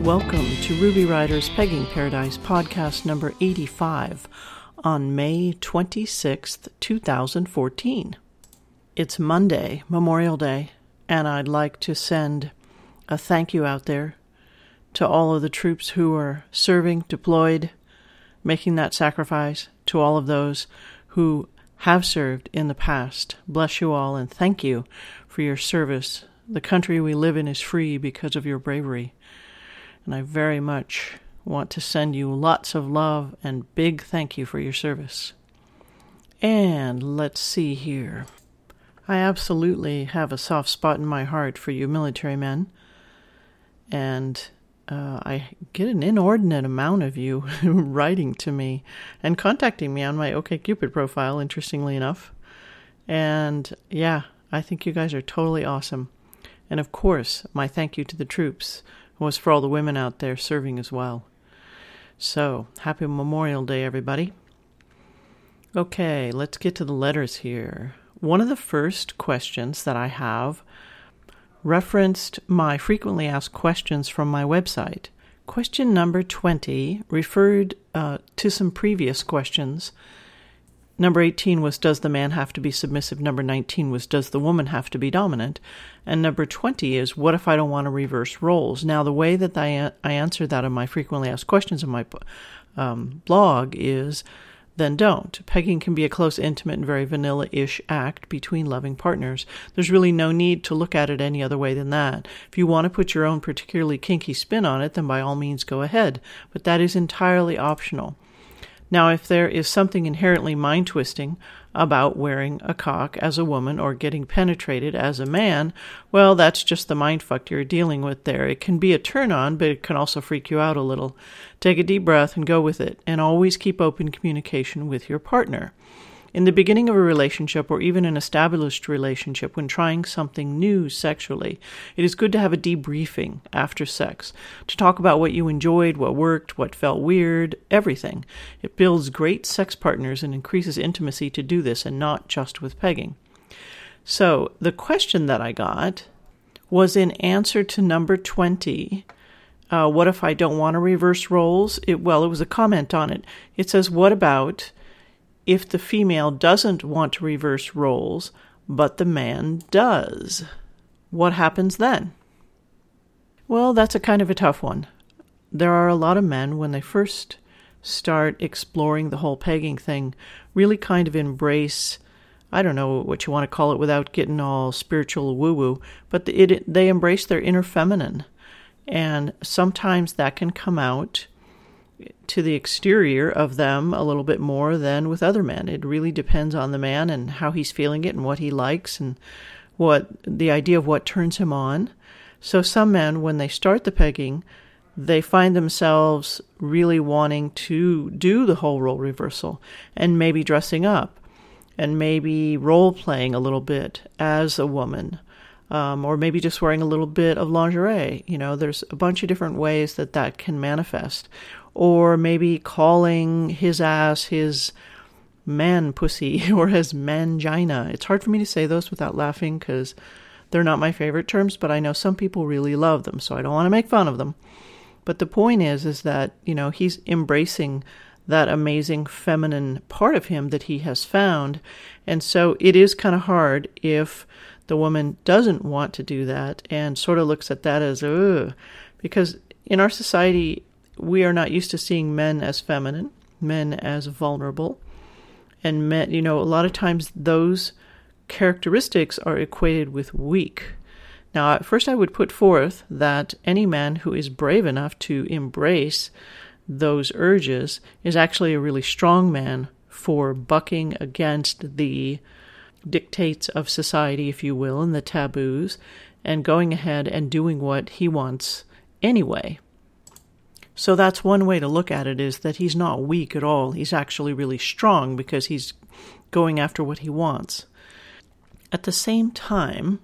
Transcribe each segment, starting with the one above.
welcome to Ruby Rider's Pegging Paradise podcast number 85 on May 26th, 2014. It's Monday, Memorial Day, and I'd like to send a thank you out there to all of the troops who are serving, deployed, making that sacrifice, to all of those who have served in the past. Bless you all and thank you for your service. The country we live in is free because of your bravery. And I very much want to send you lots of love and big thank you for your service. And let's see here. I absolutely have a soft spot in my heart for you military men. And I get an inordinate amount of you writing to me and contacting me on my OkCupid profile, interestingly enough. And yeah, I think you guys are totally awesome. And of course, my thank you to the troops was for all the women out there serving as well. So, happy Memorial Day, everybody. Okay, let's get to the letters here. One of the first questions that I have referenced my frequently asked questions from my website. Question number 20 referred to some previous questions. Number 18 was, does the man have to be submissive? Number 19 was, does the woman have to be dominant? And number 20 is, what if I don't want to reverse roles? Now, the way that I answer that in my frequently asked questions in my blog is, then don't. Pegging can be a close, intimate, and very vanilla-ish act between loving partners. There's really no need to look at it any other way than that. If you want to put your own particularly kinky spin on it, then by all means go ahead. But that is entirely optional. Now, if there is something inherently mind-twisting about wearing a cock as a woman or getting penetrated as a man, well, that's just the mindfuck you're dealing with there. It can be a turn-on, but it can also freak you out a little. Take a deep breath and go with it, and always keep open communication with your partner. In the beginning of a relationship, or even an established relationship, when trying something new sexually, it is good to have a debriefing after sex, to talk about what you enjoyed, what worked, what felt weird, everything. It builds great sex partners and increases intimacy to do this, and not just with pegging. So, the question that I got was in answer to number 20. What if I don't want to reverse roles? It was a comment on it. It says, what about if the female doesn't want to reverse roles, but the man does? What happens then? Well, that's a kind of a tough one. There are a lot of men, when they first start exploring the whole pegging thing, really kind of embrace, I don't know what you want to call it without getting all spiritual woo-woo, but they embrace their inner feminine. And sometimes that can come out to the exterior of them a little bit more than with other men. It really depends on the man and how he's feeling it and what he likes and what the idea of what turns him on. So some men, when they start the pegging, they find themselves really wanting to do the whole role reversal and maybe dressing up and maybe role-playing a little bit as a woman. Or maybe just wearing a little bit of lingerie. You know, there's a bunch of different ways that can manifest. Or maybe calling his ass his man pussy or his mangina. It's hard for me to say those without laughing because they're not my favorite terms, but I know some people really love them, so I don't want to make fun of them. But the point is that, you know, he's embracing that amazing feminine part of him that he has found. And so it is kind of hard if the woman doesn't want to do that and sort of looks at that as, ugh, because in our society, we are not used to seeing men as feminine, men as vulnerable, and men, you know, a lot of times those characteristics are equated with weak. Now, at first I would put forth that any man who is brave enough to embrace those urges is actually a really strong man for bucking against the dictates of society, if you will, and the taboos, and going ahead and doing what he wants anyway. So that's one way to look at it, is that he's not weak at all. He's actually really strong because he's going after what he wants. At the same time,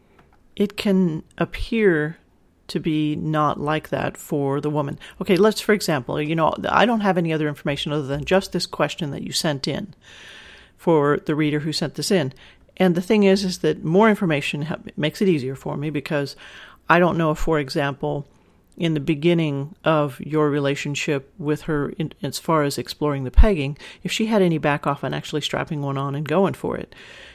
it can appear to be not like that for the woman. Okay, let's, for example, you know, I don't have any other information other than just this question that you sent in for the reader who sent this in. And the thing is that more information makes it easier for me because I don't know if, for example, in the beginning of your relationship with her, as far as exploring the pegging, if she had any back off on actually strapping one on and going for it.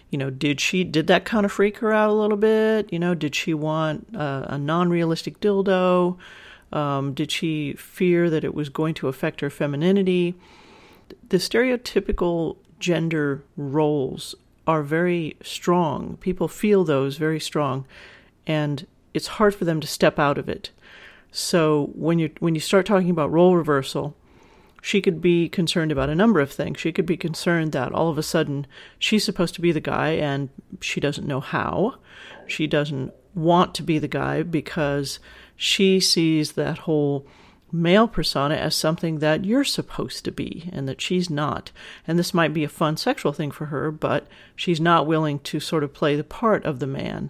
Did that kind of freak her out a little bit? Did she want a non-realistic dildo? Did she fear that it was going to affect her femininity? The stereotypical gender roles are very strong. People feel those very strong, and it's hard for them to step out of it. So when you start talking about role reversal, she could be concerned about a number of things. She could be concerned that all of a sudden she's supposed to be the guy and she doesn't know how. She doesn't want to be the guy because she sees that whole male persona as something that you're supposed to be and that she's not. And this might be a fun sexual thing for her, but she's not willing to sort of play the part of the man.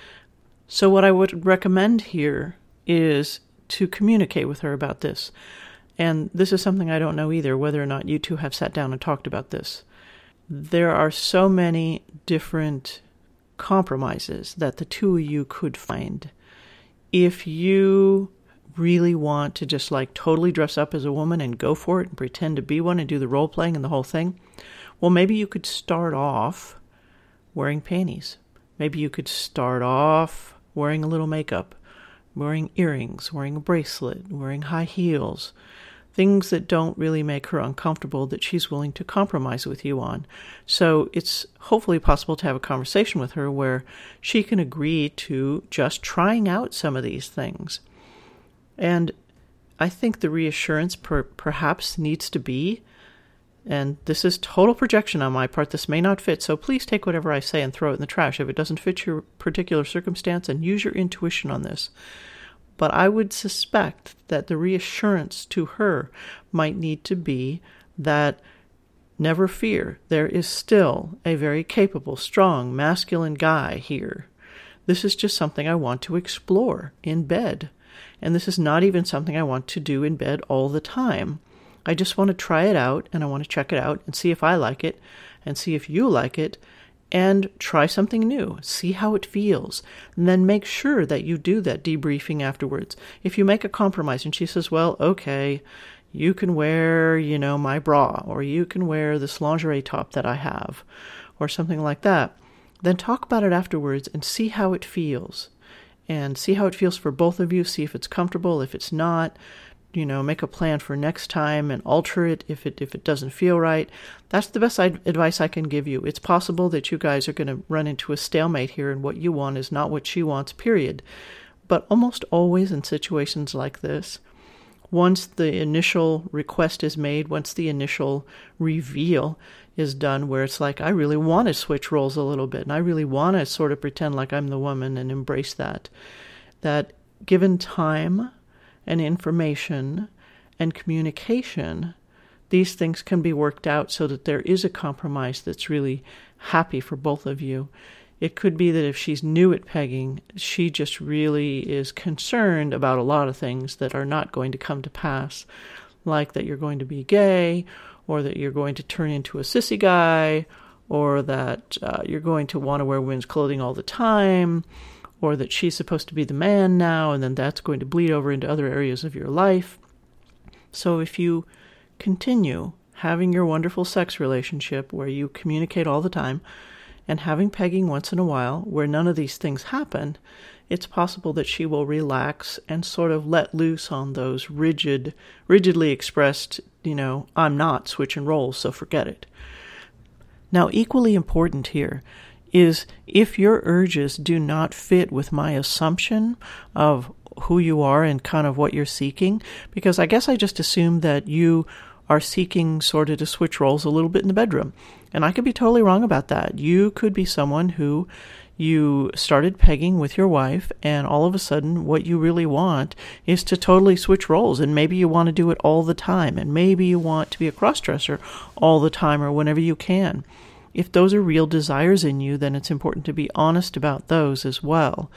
So what I would recommend here is to communicate with her about this. And this is something I don't know either, whether or not you two have sat down and talked about this. There are so many different compromises that the two of you could find. If you really want to just totally dress up as a woman and go for it and pretend to be one and do the role playing and the whole thing, well, maybe you could start off wearing panties. Maybe you could start off wearing a little makeup, wearing earrings, wearing a bracelet, wearing high heels, things that don't really make her uncomfortable that she's willing to compromise with you on. So it's hopefully possible to have a conversation with her where she can agree to just trying out some of these things. And I think the reassurance perhaps needs to be, and this is total projection on my part, this may not fit, so please take whatever I say and throw it in the trash if it doesn't fit your particular circumstance, and use your intuition on this. But I would suspect that the reassurance to her might need to be that, never fear, there is still a very capable, strong, masculine guy here. This is just something I want to explore in bed. And this is not even something I want to do in bed all the time. I just want to try it out, and I want to check it out and see if I like it, and see if you like it, and try something new. See how it feels. And then make sure that you do that debriefing afterwards. If you make a compromise and she says, well, okay, you can wear, my bra, or you can wear this lingerie top that I have, or something like that, then talk about it afterwards and see how it feels. And see how it feels for both of you. See if it's comfortable. If it's not, make a plan for next time and alter it if it doesn't feel right. That's the best advice I can give you. It's possible that you guys are going to run into a stalemate here, and what you want is not what she wants, period. But almost always in situations like this, once the initial request is made, once the initial reveal is done, where it's I really want to switch roles a little bit, and I really want to sort of pretend like I'm the woman and embrace that given time and information and communication, these things can be worked out so that there is a compromise that's really happy for both of you. It could be that if she's new at pegging, she just really is concerned about a lot of things that are not going to come to pass, like that you're going to be gay, or that you're going to turn into a sissy guy, or that you're going to want to wear women's clothing all the time, or that she's supposed to be the man now, and then that's going to bleed over into other areas of your life. So if you continue having your wonderful sex relationship where you communicate all the time, and having pegging once in a while where none of these things happen, it's possible that she will relax and sort of let loose on those rigidly expressed, I'm not switching roles, so forget it. Now, equally important here is if your urges do not fit with my assumption of who you are and kind of what you're seeking, because I guess I just assumed that you are seeking sort of to switch roles a little bit in the bedroom. And I could be totally wrong about that. You could be someone who you started pegging with your wife, and all of a sudden what you really want is to totally switch roles, and maybe you want to do it all the time, and maybe you want to be a cross-dresser all the time or whenever you can. If those are real desires in you, then it's important to be honest about those as well.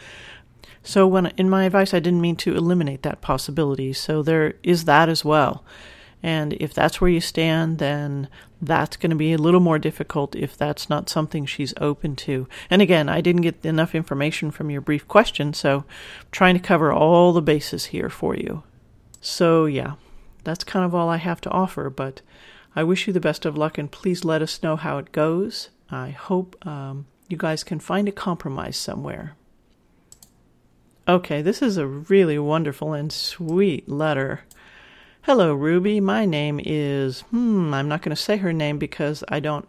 So in my advice, I didn't mean to eliminate that possibility, so there is that as well. And if that's where you stand, then that's going to be a little more difficult if that's not something she's open to. And again, I didn't get enough information from your brief question, so I'm trying to cover all the bases here for you. So yeah, that's kind of all I have to offer, but I wish you the best of luck, and please let us know how it goes. I hope you guys can find a compromise somewhere. Okay, this is a really wonderful and sweet letter. Hello, Ruby. My name is, I'm not going to say her name because I don't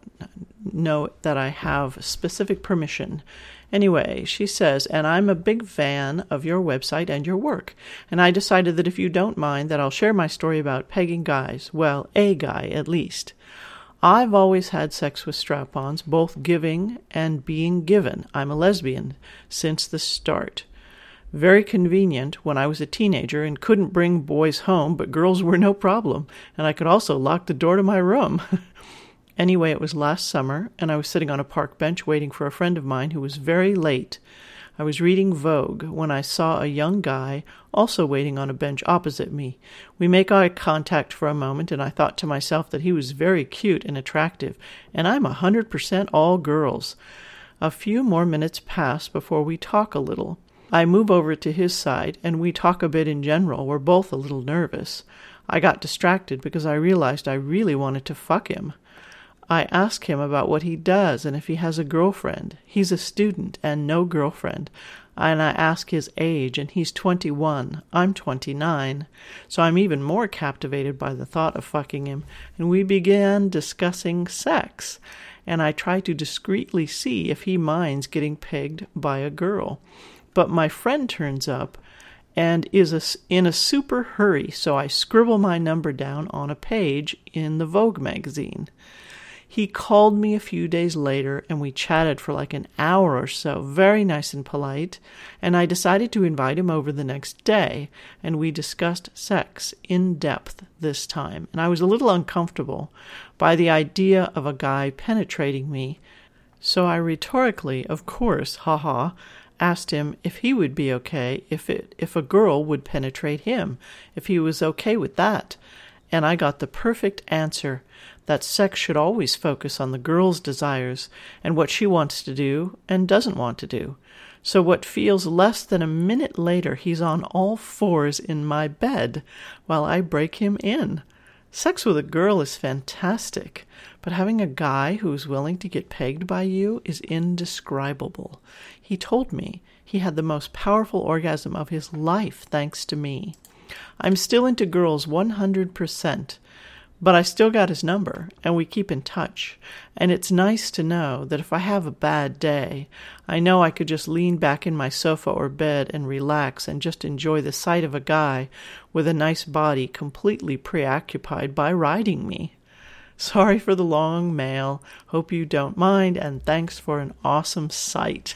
know that I have specific permission. Anyway, she says, and I'm a big fan of your website and your work, and I decided that if you don't mind that I'll share my story about pegging guys. Well, a guy, at least. I've always had sex with strap-ons, both giving and being given. I'm a lesbian since the start. Very convenient when I was a teenager and couldn't bring boys home, but girls were no problem, and I could also lock the door to my room. Anyway, it was last summer, and I was sitting on a park bench waiting for a friend of mine who was very late. I was reading Vogue when I saw a young guy also waiting on a bench opposite me. We make eye contact for a moment, and I thought to myself that he was very cute and attractive, and I'm 100% all girls. A few more minutes pass before we talk a little. I move over to his side, and we talk a bit in general. We're both a little nervous. I got distracted because I realized I really wanted to fuck him. I ask him about what he does and if he has a girlfriend. He's a student and no girlfriend. And I ask his age, and he's 21. I'm 29. So I'm even more captivated by the thought of fucking him. And we began discussing sex. And I try to discreetly see if he minds getting pegged by a girl. But my friend turns up and is in a super hurry, so I scribble my number down on a page in the Vogue magazine. He called me a few days later, and we chatted for like an hour or so, very nice and polite, and I decided to invite him over the next day, and we discussed sex in depth this time, and I was a little uncomfortable by the idea of a guy penetrating me, so I rhetorically, of course, asked him if he would be okay if a girl would penetrate him, if he was okay with that. And I got the perfect answer that sex should always focus on the girl's desires and what she wants to do and doesn't want to do. So what feels less than a minute later, he's on all fours in my bed while I break him in. Sex with a girl is fantastic, but having a guy who's willing to get pegged by you is indescribable. He told me he had the most powerful orgasm of his life thanks to me. I'm still into girls 100%, but I still got his number, and we keep in touch. And it's nice to know that if I have a bad day, I know I could just lean back in my sofa or bed and relax and just enjoy the sight of a guy with a nice body completely preoccupied by riding me. Sorry for the long mail. Hope you don't mind, and thanks for an awesome site.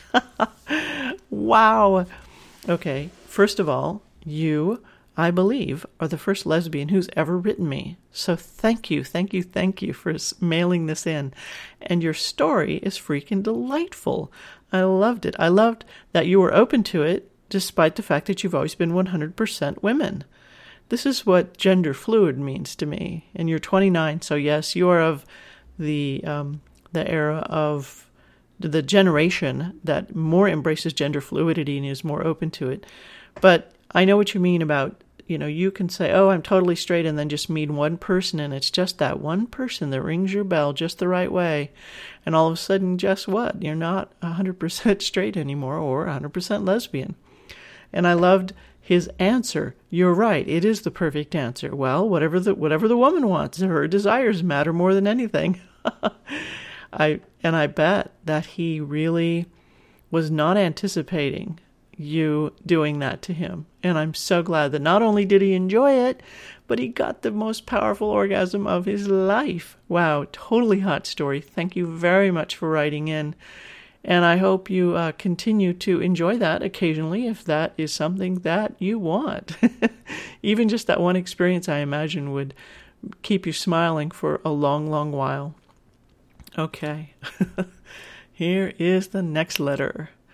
Wow. Okay, first of all, you, I believe, are the first lesbian who's ever written me. So thank you for mailing this in. And your story is freaking delightful. I loved it. I loved that you were open to it, despite the fact that you've always been 100% women. This is what gender fluid means to me. And you're 29, so yes, you are of the era of the generation that more embraces gender fluidity and is more open to it. But I know what you mean about, you can say, oh, I'm totally straight, and then just meet one person, and it's just that one person that rings your bell just the right way. And all of a sudden, guess what? You're not 100% straight anymore or 100% lesbian. And I loved his answer. You're right. It is the perfect answer. Well, whatever the woman wants, her desires matter more than anything. I bet that he really was not anticipating you doing that to him. And I'm so glad that not only did he enjoy it, but he got the most powerful orgasm of his life. Wow, totally hot story. Thank you very much for writing in. And I hope you continue to enjoy that occasionally if that is something that you want. Even just that one experience, I imagine, would keep you smiling for a long, long while. Okay. Here is the next letter.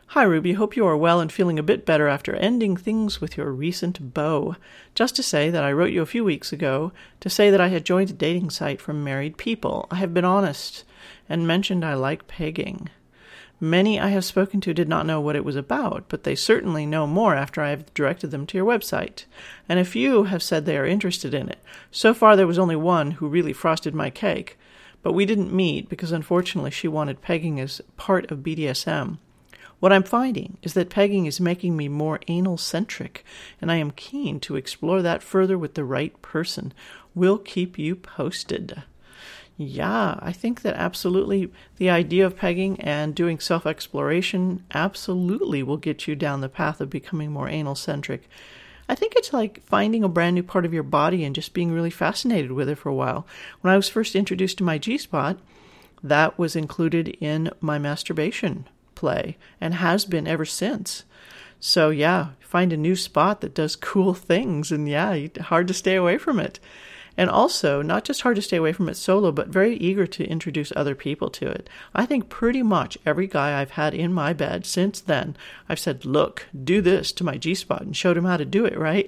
Hi, Ruby. Hope you are well and feeling a bit better after ending things with your recent beau. Just to say that I wrote you a few weeks ago to say that I had joined a dating site for married people. I have been honest and mentioned I like pegging. Many I have spoken to did not know what it was about, but they certainly know more after I have directed them to your website. And a few have said they are interested in it. So far there was only one who really frosted my cake, but we didn't meet because unfortunately she wanted pegging as part of BDSM. What I'm finding is that pegging is making me more anal-centric, and I am keen to explore that further with the right person. We'll keep you posted. Yeah, I think that absolutely the idea of pegging and doing self-exploration absolutely will get you down the path of becoming more anal-centric. I think it's like finding a brand new part of your body and just being really fascinated with it for a while. When I was first introduced to my G-spot, that was included in my masturbation play and has been ever since. So yeah, find a new spot that does cool things and hard to stay away from it. And also, not just hard to stay away from it solo, but very eager to introduce other people to it. I think pretty much every guy I've had in my bed since then, I've said, look, do this to my G-spot and showed him how to do it, right?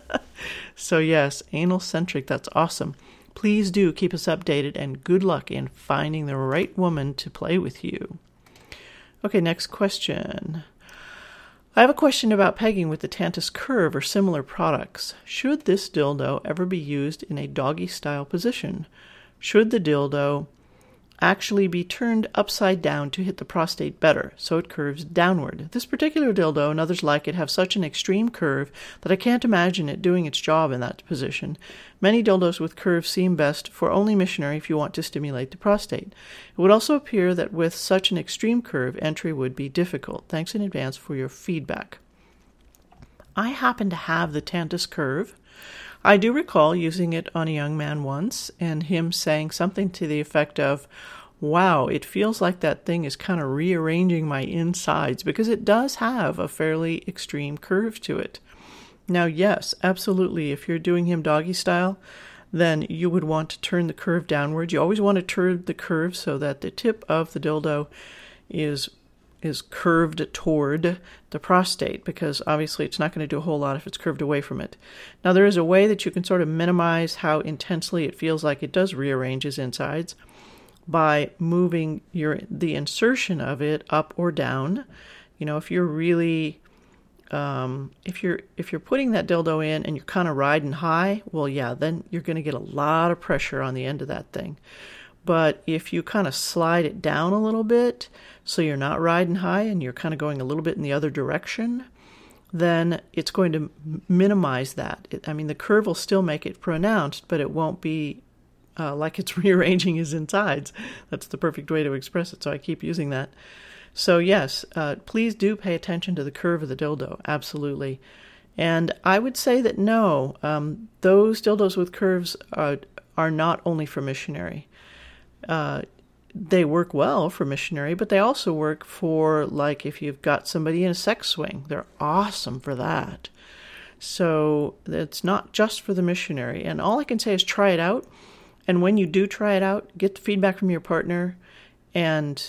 So yes, anal-centric, that's awesome. Please do keep us updated and good luck in finding the right woman to play with you. Okay, next question. I have a question about pegging with the Tantus Curve or similar products. Should this dildo ever be used in a doggy-style position? Should the dildo actually be turned upside down to hit the prostate better, so it curves downward? This particular dildo and others like it have such an extreme curve that I can't imagine it doing its job in that position. Many dildos with curves seem best for only missionary if you want to stimulate the prostate. It would also appear that with such an extreme curve, entry would be difficult. Thanks in advance for your feedback. I happen to have the Tantus Curve. I do recall using it on a young man once and him saying something to the effect of, wow, it feels like that thing is kind of rearranging my insides, because it does have a fairly extreme curve to it. Now, yes, absolutely, if you're doing him doggy style, then you would want to turn the curve downwards. You always want to turn the curve so that the tip of the dildo is curved toward the prostate, because obviously it's not going to do a whole lot if it's curved away from it. Now, there is a way that you can sort of minimize how intensely it feels like it does rearrange his insides by moving the insertion of it up or down. You know, if you're really if you're putting that dildo in and you're kind of riding high, well, yeah, then you're going to get a lot of pressure on the end of that thing. But if you kind of slide it down a little bit, so you're not riding high and you're kind of going a little bit in the other direction, then it's going to minimize that. The curve will still make it pronounced, but it won't be like it's rearranging his insides. That's the perfect way to express it, so I keep using that. So yes, please do pay attention to the curve of the dildo, absolutely. And I would say that no, those dildos with curves are not only for missionary. They work well for missionary, but they also work for, like, if you've got somebody in a sex swing. They're awesome for that. So it's not just for the missionary. And all I can say is try it out. And when you do try it out, get the feedback from your partner and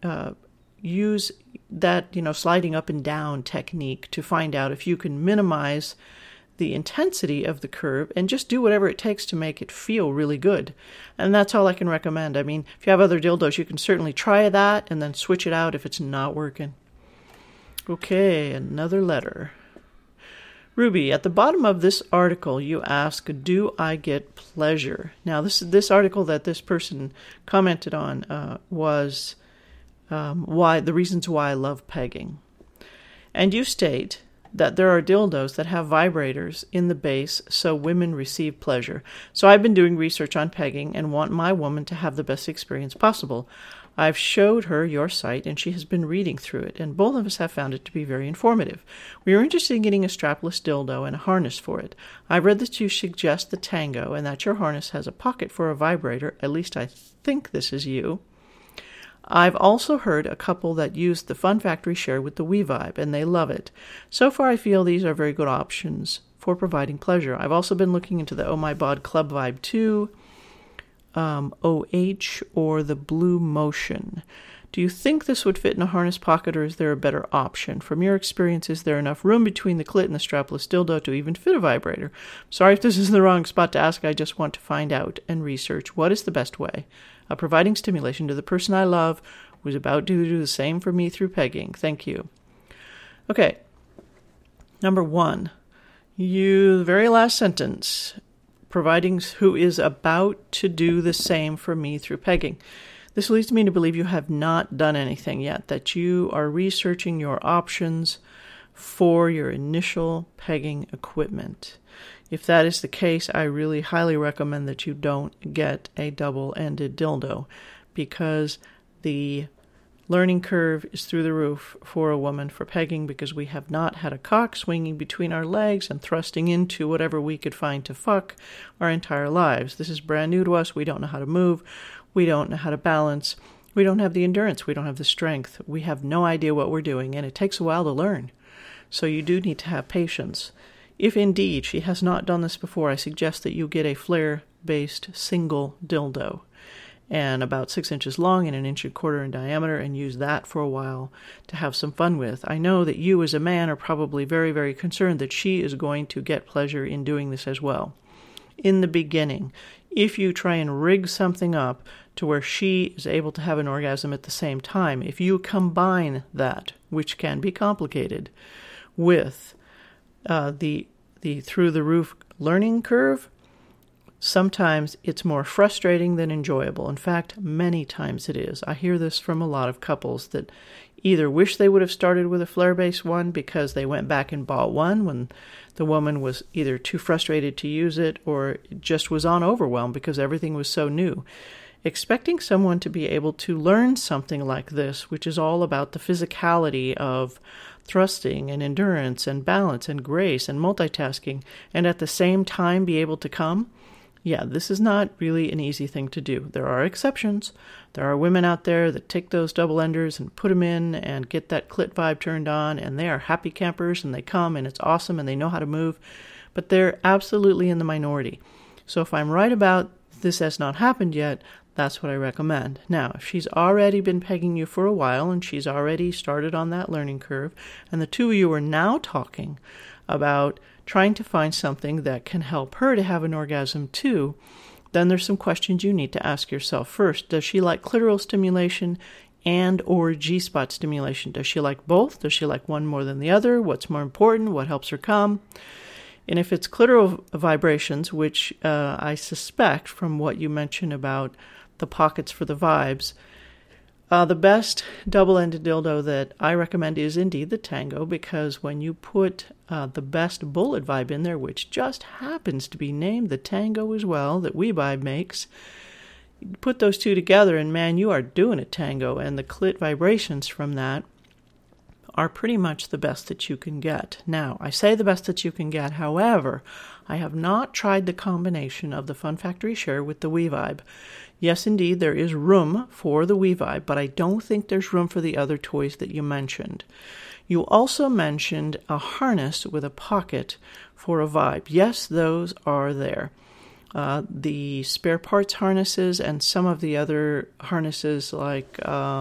use that, sliding up and down technique to find out if you can minimize the intensity of the curve and just do whatever it takes to make it feel really good. And that's all I can recommend. If you have other dildos, you can certainly try that and then switch it out if it's not working. Okay, another letter. Ruby, at the bottom of this article, you ask, do I get pleasure? Now, this article that this person commented on was the reasons why I love pegging. And you state that there are dildos that have vibrators in the base so women receive pleasure. So I've been doing research on pegging and want my woman to have the best experience possible. I've showed her your site and she has been reading through it, and both of us have found it to be very informative. We are interested in getting a strapless dildo and a harness for it. I've read that you suggest the Tango and that your harness has a pocket for a vibrator. At least I think this is you. I've also heard a couple that use the Fun Factory share with the WeVibe, and they love it. So far, I feel these are very good options for providing pleasure. I've also been looking into the Oh My Bod Club Vibe 2, OH, or the Blue Motion. Do you think this would fit in a harness pocket, or is there a better option? From your experience, is there enough room between the clit and the strapless dildo to even fit a vibrator? Sorry if this is the wrong spot to ask. I just want to find out and research what is the best way of providing stimulation to the person I love who is about to do the same for me through pegging. Thank you. Okay. Number 1. The very last sentence, providing who is about to do the same for me through pegging. This leads me to believe you have not done anything yet, that you are researching your options for your initial pegging equipment. If that is the case, I really highly recommend that you don't get a double-ended dildo, because the learning curve is through the roof for a woman for pegging, because we have not had a cock swinging between our legs and thrusting into whatever we could find to fuck our entire lives. This is brand new to us. We don't know how to move. We don't know how to balance. We don't have the endurance. We don't have the strength. We have no idea what we're doing, and it takes a while to learn. So you do need to have patience. If indeed she has not done this before, I suggest that you get a flare-based single dildo, and about 6 inches long and 1.25 inches in diameter, and use that for a while to have some fun with. I know that you as a man are probably very, very concerned that she is going to get pleasure in doing this as well. In the beginning, if you try and rig something up to where she is able to have an orgasm at the same time, if you combine that, which can be complicated, with the through-the-roof learning curve, sometimes it's more frustrating than enjoyable. In fact, many times it is. I hear this from a lot of couples that either wish they would have started with a flare-based one because they went back and bought one when the woman was either too frustrated to use it or just was on overwhelm because everything was so new. Expecting someone to be able to learn something like this, which is all about the physicality of thrusting and endurance and balance and grace and multitasking, and at the same time be able to come, this is not really an easy thing to do. There are exceptions. There are women out there that take those double-enders and put them in and get that clit vibe turned on, and they are happy campers, and they come, and it's awesome, and they know how to move, but they're absolutely in the minority. So if I'm right about this has not happened yet, that's what I recommend. Now, if she's already been pegging you for a while, and she's already started on that learning curve, and the two of you are now talking about trying to find something that can help her to have an orgasm too, then there's some questions you need to ask yourself. First, does she like clitoral stimulation and or G-spot stimulation? Does she like both? Does she like one more than the other? What's more important? What helps her come? And if it's clitoral vibrations, which I suspect from what you mentioned about the pockets for the vibes, the best double-ended dildo that I recommend is indeed the Tango, because when you put the best bullet vibe in there, which just happens to be named the Tango as well, that WeVibe makes, you put those two together and man, you are doing a Tango, and the clit vibrations from that are pretty much the best that you can get. Now, I say the best that you can get, however, I have not tried the combination of the Fun Factory Share with the WeVibe. Yes, indeed, there is room for the WeVibe, but I don't think there's room for the other toys that you mentioned. You also mentioned a harness with a pocket for a vibe. Yes, those are there. The spare parts harnesses and some of the other harnesses like,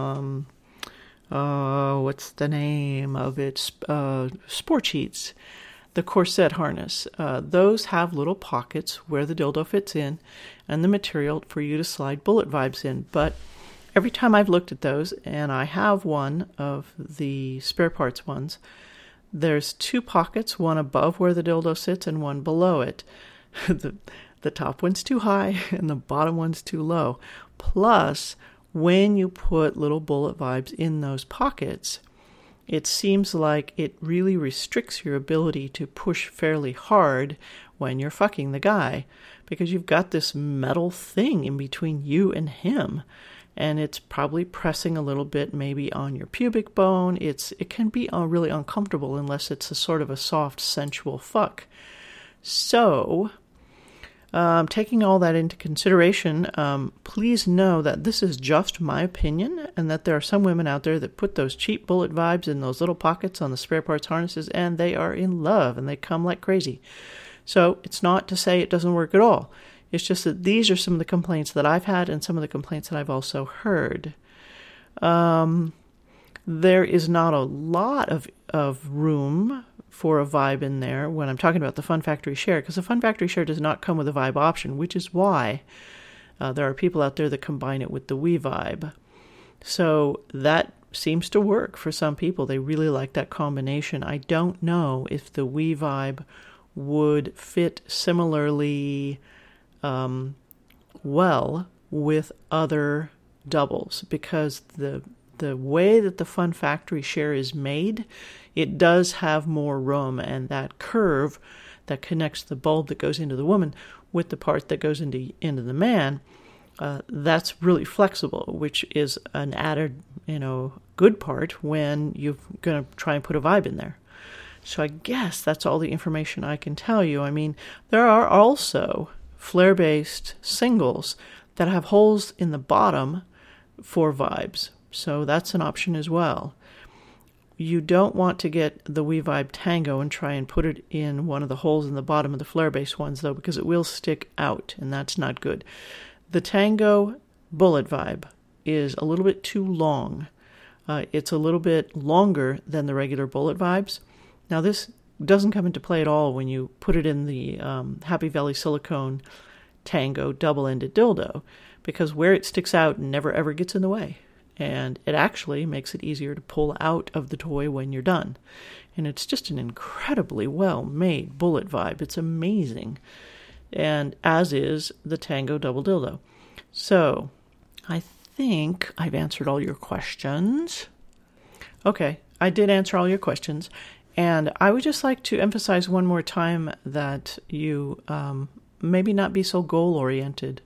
what's the name of it? Sport Sheets. The corset harness. Those have little pockets where the dildo fits in and the material for you to slide bullet vibes in. But every time I've looked at those, and I have one of the spare parts ones, there's two pockets, one above where the dildo sits and one below it. The top one's too high and the bottom one's too low. Plus, when you put little bullet vibes in those pockets, it seems like it really restricts your ability to push fairly hard when you're fucking the guy, because you've got this metal thing in between you and him, and it's probably pressing a little bit maybe on your pubic bone. It can be really uncomfortable unless it's a sort of a soft, sensual fuck. So, taking all that into consideration, please know that this is just my opinion, and that there are some women out there that put those cheap bullet vibes in those little pockets on the spare parts harnesses, and they are in love, and they come like crazy. So it's not to say it doesn't work at all. It's just that these are some of the complaints that I've had and some of the complaints that I've also heard. There is not a lot of room for a vibe in there when I'm talking about the Fun Factory Share, because the Fun Factory Share does not come with a vibe option, which is why there are people out there that combine it with the WeVibe. So that seems to work for some people. They really like that combination. I don't know if the WeVibe would fit similarly well with other doubles, because the way that the Fun Factory Share is made, it does have more room, and that curve that connects the bulb that goes into the woman with the part that goes into the man, that's really flexible, which is an added, good part when you're going to try and put a vibe in there. So I guess that's all the information I can tell you. I mean, there are also flare-based singles that have holes in the bottom for vibes. So that's an option as well. You don't want to get the WeVibe Tango and try and put it in one of the holes in the bottom of the flare-based ones, though, because it will stick out, and that's not good. The Tango Bullet Vibe is a little bit too long. It's a little bit longer than the regular Bullet Vibes. Now, this doesn't come into play at all when you put it in the Happy Valley Silicone Tango double-ended dildo, because where it sticks out never ever gets in the way. And it actually makes it easier to pull out of the toy when you're done. And it's just an incredibly well-made bullet vibe. It's amazing. And as is the Tango Double Dildo. So, I think I've answered all your questions. Okay, I did answer all your questions. And I would just like to emphasize one more time that you maybe not be so goal-oriented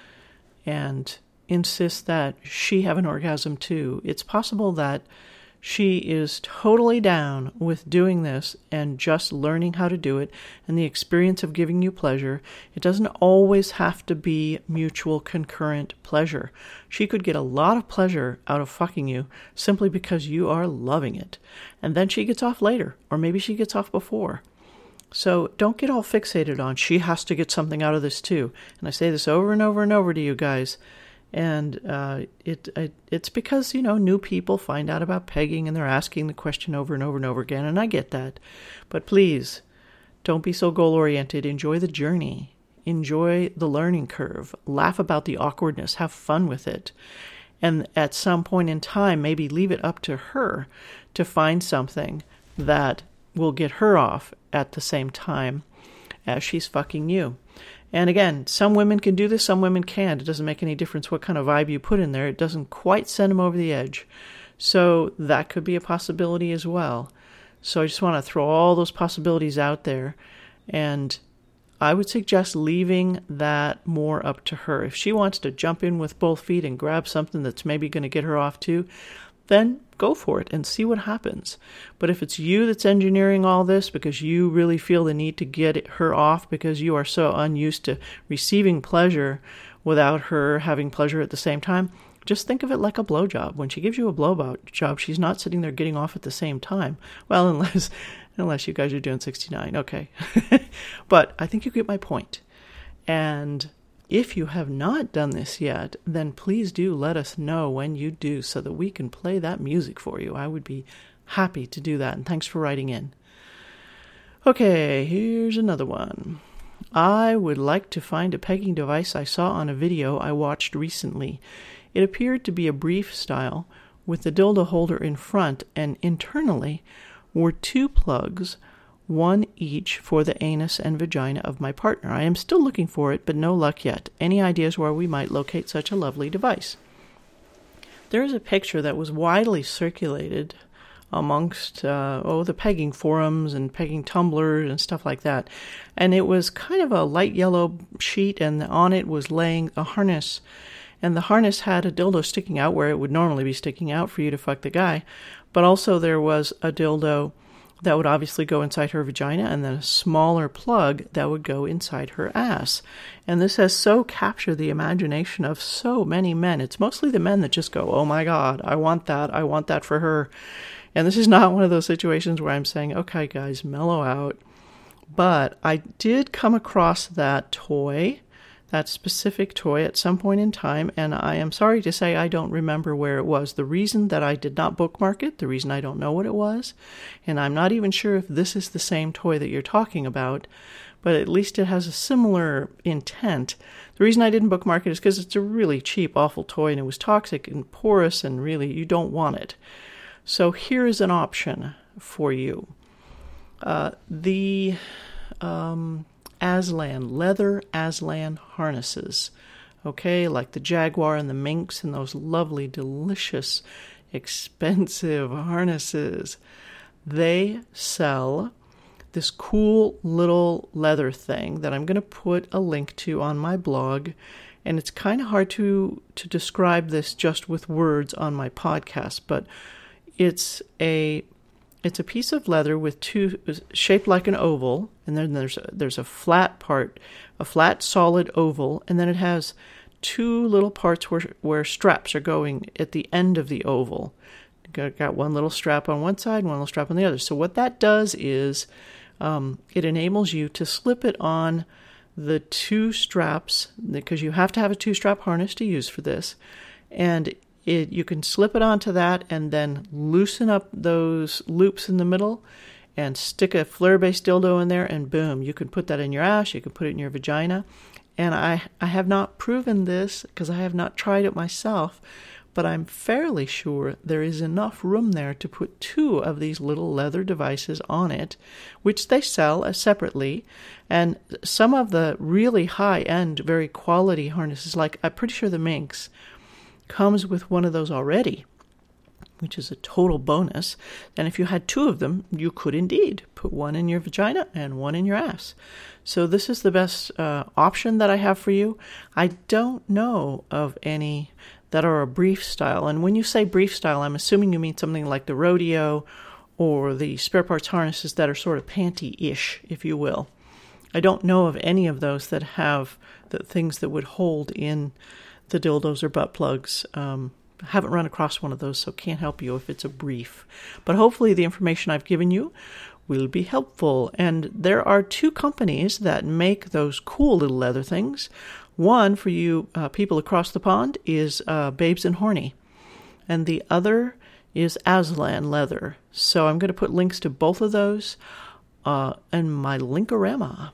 and insist that she have an orgasm too. It's possible that she is totally down with doing this and just learning how to do it and the experience of giving you pleasure. It doesn't always have to be mutual concurrent pleasure. She could get a lot of pleasure out of fucking you simply because you are loving it. And then she gets off later, or maybe she gets off before. So don't get all fixated on she has to get something out of this too. And I say this over and over and over to you guys. And it's because, new people find out about pegging and they're asking the question over and over and over again, and I get that. But please, don't be so goal-oriented. Enjoy the journey. Enjoy the learning curve. Laugh about the awkwardness. Have fun with it. And at some point in time, maybe leave it up to her to find something that will get her off at the same time as she's fucking you. And again, some women can do this, some women can't. It doesn't make any difference what kind of vibe you put in there. It doesn't quite send them over the edge. So that could be a possibility as well. So I just want to throw all those possibilities out there. And I would suggest leaving that more up to her. If she wants to jump in with both feet and grab something that's maybe going to get her off too, then go for it and see what happens. But if it's you that's engineering all this because you really feel the need to get her off because you are so unused to receiving pleasure without her having pleasure at the same time, just think of it like a blowjob. When she gives you a blowjob, she's not sitting there getting off at the same time. Well, unless you guys are doing 69. Okay. But I think you get my point. And if you have not done this yet, then please do let us know when you do so that we can play that music for you. I would be happy to do that, and thanks for writing in. Okay, here's another one. I would like to find a pegging device I saw on a video I watched recently. It appeared to be a brief style with the dildo holder in front, and internally were two plugs, one each for the anus and vagina of my partner. I am still looking for it, but no luck yet. Any ideas where we might locate such a lovely device? There is a picture that was widely circulated amongst the pegging forums and pegging tumblers and stuff like that. And it was kind of a light yellow sheet, and on it was laying a harness. And the harness had a dildo sticking out where it would normally be sticking out for you to fuck the guy. But also there was a dildo that would obviously go inside her vagina, and then a smaller plug that would go inside her ass. And this has so captured the imagination of so many men. It's mostly the men that just go, oh my God, I want that for her. And this is not one of those situations where I'm saying, okay guys, mellow out. But I did come across that toy that specific toy at some point in time, and I am sorry to say I don't remember where it was. The reason that I did not bookmark it, the reason I don't know what it was, and I'm not even sure if this is the same toy that you're talking about, but at least it has a similar intent. The reason I didn't bookmark it is because it's a really cheap, awful toy, and it was toxic and porous, and really, you don't want it. So here is an option for you. The Aslan, leather Aslan harnesses. Okay, like the Jaguar and the Minx and those lovely, delicious, expensive harnesses. They sell this cool little leather thing that I'm going to put a link to on my blog. And it's kind of hard to describe this just with words on my podcast, but it's a piece of leather with two, shaped like an oval, and then there's a flat part, a flat solid oval, and then it has two little parts where straps are going at the end of the oval. Got one little strap on one side, one little strap on the other. So what that does is it enables you to slip it on the two straps, because you have to have a two-strap harness to use for this, and you can slip it onto that and then loosen up those loops in the middle and stick a flare-based dildo in there, and boom, you can put that in your ass, you can put it in your vagina. And I have not proven this because I have not tried it myself, but I'm fairly sure there is enough room there to put two of these little leather devices on it, which they sell separately. And some of the really high-end, very quality harnesses, like I'm pretty sure the Minx comes with one of those already, which is a total bonus. And if you had two of them, you could indeed put one in your vagina and one in your ass. So this is the best option that I have for you. I don't know of any that are a brief style. And when you say brief style, I'm assuming you mean something like the rodeo or the spare parts harnesses that are sort of panty-ish, if you will. I don't know of any of those that have the things that would hold in the dildos or butt plugs. Haven't run across one of those, so can't help you if it's a brief. But hopefully the information I've given you will be helpful. And there are two companies that make those cool little leather things. One, for you people across the pond, is Babes and Horny. And the other is Aslan Leather. So I'm going to put links to both of those in my Linkorama.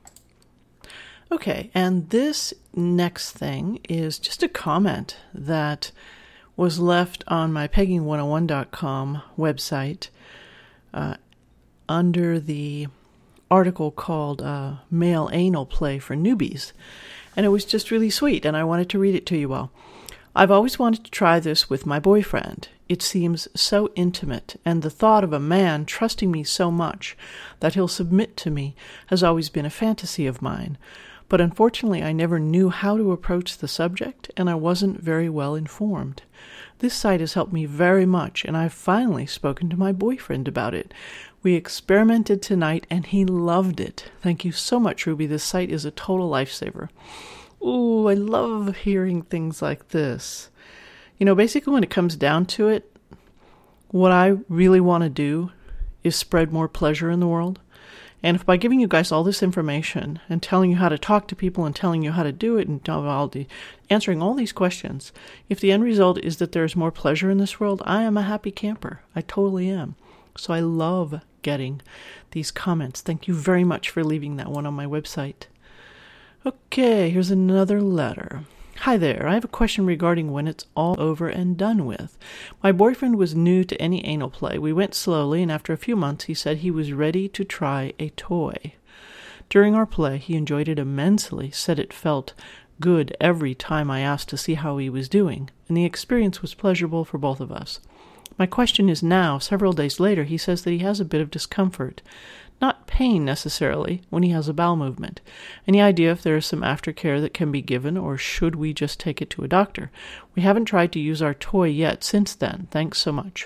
Okay, and this next thing is just a comment that was left on my pegging101.com website under the article called Male Anal Play for Newbies. And it was just really sweet, and I wanted to read it to you all. I've always wanted to try this with my boyfriend. It seems so intimate, and the thought of a man trusting me so much that he'll submit to me has always been a fantasy of mine. But unfortunately, I never knew how to approach the subject, and I wasn't very well informed. This site has helped me very much, and I've finally spoken to my boyfriend about it. We experimented tonight, and he loved it. Thank you so much, Ruby. This site is a total lifesaver. Ooh, I love hearing things like this. You know, basically when it comes down to it, what I really want to do is spread more pleasure in the world. And if by giving you guys all this information and telling you how to talk to people and telling you how to do it and answering all these questions, if the end result is that there's more pleasure in this world, I am a happy camper. I totally am. So I love getting these comments. Thank you very much for leaving that one on my website. Okay, here's another letter. Hi there, I have a question regarding when it's all over and done with. My boyfriend was new to any anal play. We went slowly, and after a few months he said he was ready to try a toy. During our play, he enjoyed it immensely, said it felt good every time I asked to see how he was doing, and the experience was pleasurable for both of us. My question is now, several days later, he says that he has a bit of discomfort. Not pain necessarily, when he has a bowel movement. Any idea if there is some aftercare that can be given, or should we just take it to a doctor? We haven't tried to use our toy yet since then. Thanks so much.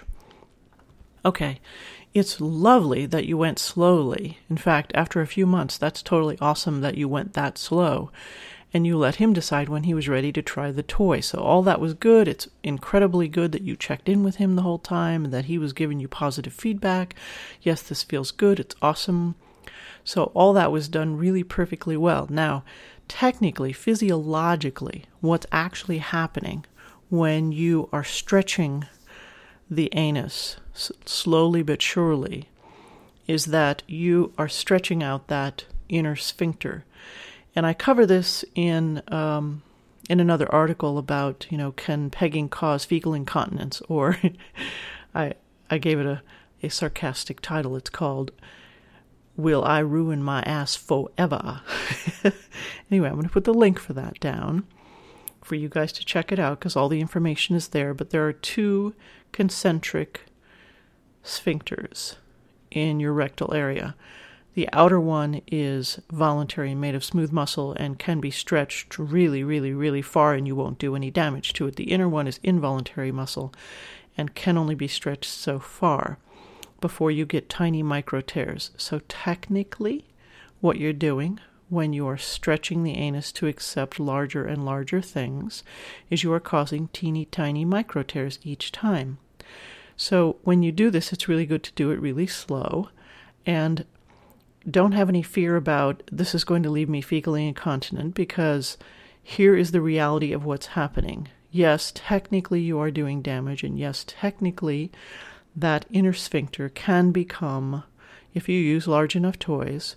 Okay, it's lovely that you went slowly. In fact, after a few months, that's totally awesome that you went that slow. And you let him decide when he was ready to try the toy. So all that was good. It's incredibly good that you checked in with him the whole time and that he was giving you positive feedback. Yes, this feels good. It's awesome. So all that was done really perfectly well. Now, technically, physiologically, what's actually happening when you are stretching the anus slowly but surely is that you are stretching out that inner sphincter. And I cover this in another article about, can pegging cause fecal incontinence? Or I gave it a sarcastic title. It's called, Will I Ruin My Ass Forever? Anyway, I'm going to put the link for that down for you guys to check it out because all the information is there. But there are 2 concentric sphincters in your rectal area. The outer one is voluntary, made of smooth muscle, and can be stretched really, really, really far, and you won't do any damage to it. The inner one is involuntary muscle and can only be stretched so far before you get tiny micro tears. So technically, what you're doing when you are stretching the anus to accept larger and larger things is you are causing teeny tiny micro tears each time. So when you do this, it's really good to do it really slow, and don't have any fear about this is going to leave me fecally incontinent, because here is the reality of what's happening. Yes, technically you are doing damage, and yes, technically that inner sphincter can become, if you use large enough toys,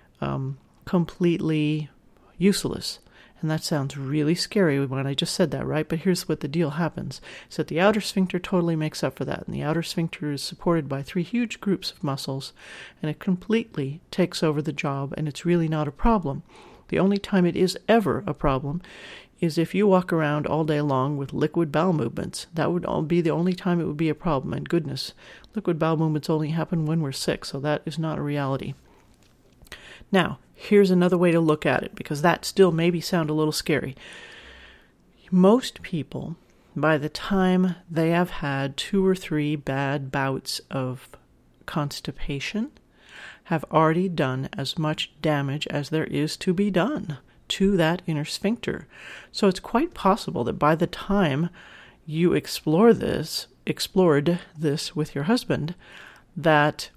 completely useless. And that sounds really scary when I just said that, right? But here's what the deal happens. So that the outer sphincter totally makes up for that. And the outer sphincter is supported by 3 huge groups of muscles, and it completely takes over the job, and it's really not a problem. The only time it is ever a problem is if you walk around all day long with liquid bowel movements. That would be the only time it would be a problem. And goodness, liquid bowel movements only happen when we're sick, so that is not a reality. Now, here's another way to look at it, because that still maybe sound a little scary. Most people, by the time they have had 2 or 3 bad bouts of constipation, have already done as much damage as there is to be done to that inner sphincter. So it's quite possible that by the time you explored this with your husband, that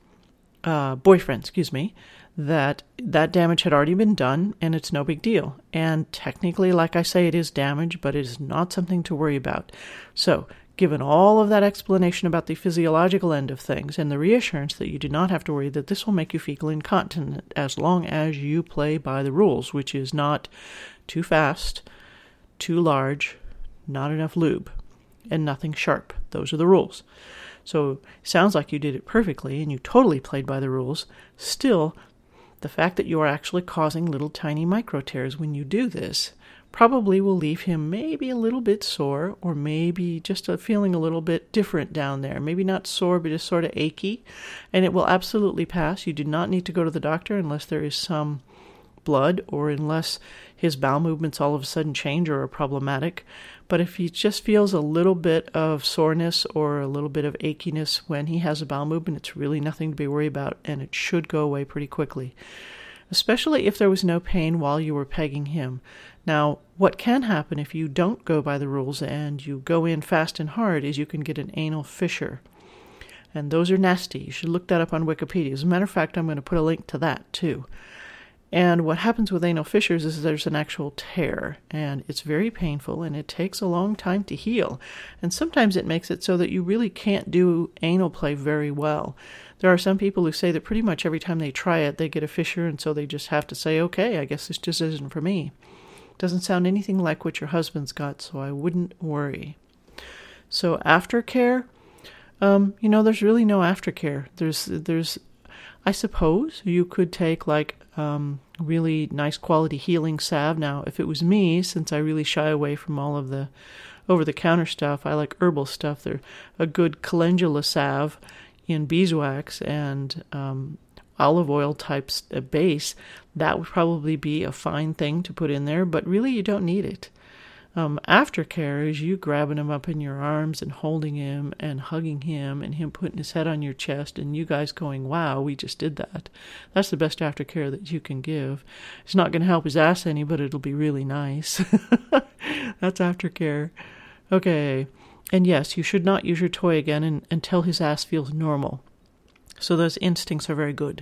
that damage had already been done, and it's no big deal. And technically, like I say, it is damage, but it is not something to worry about. So, given all of that explanation about the physiological end of things and the reassurance that you do not have to worry that this will make you fecal incontinent as long as you play by the rules, which is not too fast, too large, not enough lube, and nothing sharp. Those are the rules. So, sounds like you did it perfectly and you totally played by the rules. Still, the fact that you are actually causing little tiny micro tears when you do this probably will leave him maybe a little bit sore, or maybe just feeling a little bit different down there. Maybe not sore, but just sort of achy. And it will absolutely pass. You do not need to go to the doctor unless there is some blood, or unless his bowel movements all of a sudden change or are problematic. But if he just feels a little bit of soreness or a little bit of achiness when he has a bowel movement, it's really nothing to be worried about, and it should go away pretty quickly, especially if there was no pain while you were pegging him. Now, what can happen if you don't go by the rules and you go in fast and hard is you can get an anal fissure. And those are nasty. You should look that up on Wikipedia. As a matter of fact, I'm going to put a link to that too. And what happens with anal fissures is there's an actual tear, and it's very painful, and it takes a long time to heal. And sometimes it makes it so that you really can't do anal play very well. There are some people who say that pretty much every time they try it, they get a fissure, and so they just have to say, okay, I guess this just isn't for me. Doesn't sound anything like what your husband's got, so I wouldn't worry. So aftercare, there's really no aftercare. There's, I suppose you could take really nice quality healing salve. Now, if it was me, since I really shy away from all of the over-the-counter stuff, I like herbal stuff. They're a good calendula salve in beeswax and olive oil type base. That would probably be a fine thing to put in there, but really you don't need it. Aftercare is you grabbing him up in your arms and holding him and hugging him and him putting his head on your chest and you guys going, wow, we just did that. That's the best aftercare that you can give. It's not going to help his ass any, but it'll be really nice. That's aftercare. Okay. And yes, you should not use your toy again until his ass feels normal. So those instincts are very good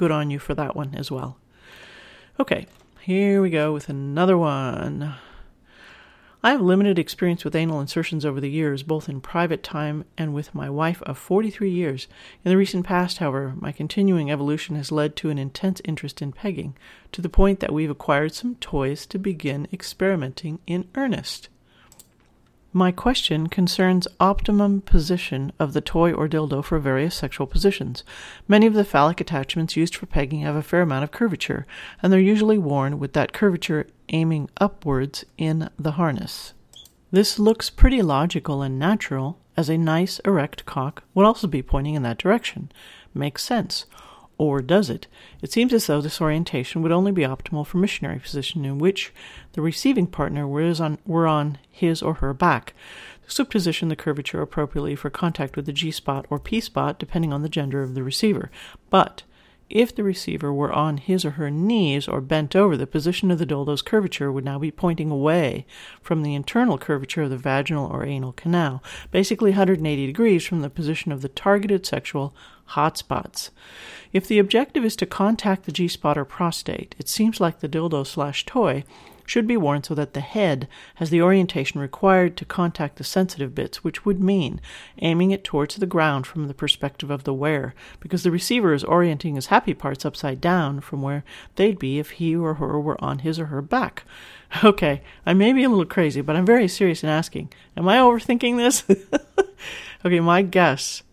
good on you for that one as well. Okay, here we go with another one. I have limited experience with anal insertions over the years, both in private time and with my wife of 43 years. In the recent past, however, my continuing evolution has led to an intense interest in pegging, to the point that we've acquired some toys to begin experimenting in earnest. My question concerns optimum position of the toy or dildo for various sexual positions. Many of the phallic attachments used for pegging have a fair amount of curvature, and they're usually worn with that curvature aiming upwards in the harness. This looks pretty logical and natural, as a nice erect cock would also be pointing in that direction. Makes sense. Or does it? It seems as though this orientation would only be optimal for missionary position, in which the receiving partner were on his or her back. This would position the curvature appropriately for contact with the G-spot or P-spot, depending on the gender of the receiver. But if the receiver were on his or her knees or bent over, the position of the dildo's curvature would now be pointing away from the internal curvature of the vaginal or anal canal, basically 180 degrees from the position of the targeted sexual hotspots. If the objective is to contact the G-spot or prostate, it seems like the dildo/toy should be worn so that the head has the orientation required to contact the sensitive bits, which would mean aiming it towards the ground from the perspective of the wearer, because the receiver is orienting his happy parts upside down from where they'd be if he or her were on his or her back. Okay, I may be a little crazy, but I'm very serious in asking, am I overthinking this? Okay, my guess